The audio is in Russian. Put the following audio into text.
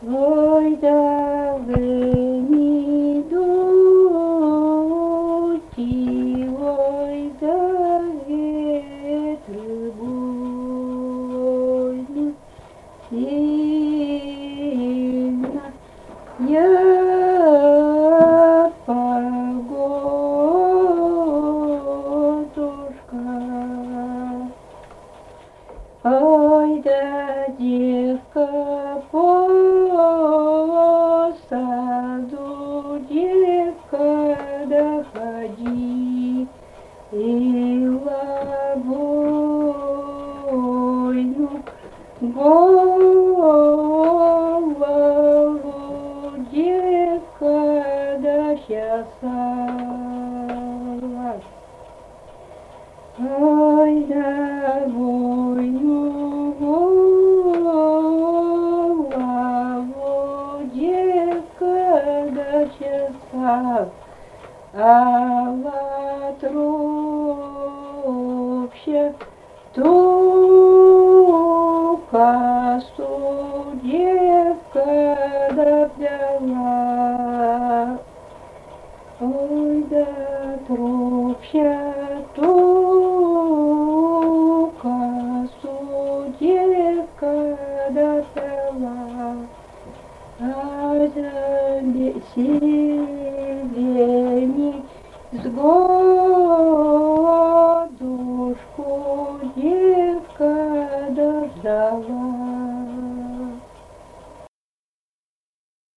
Ой, да вы не дуйте, ой, да ветры буйны сильно. Я погодушка. Ой, да девка по саду, девка, да ходи и лобойну голову, девка, да чесала. Ой, да войну голову, девка, да чесала. Алатропся тука девка допляла. Ой, да тропся тука девка допляла. А за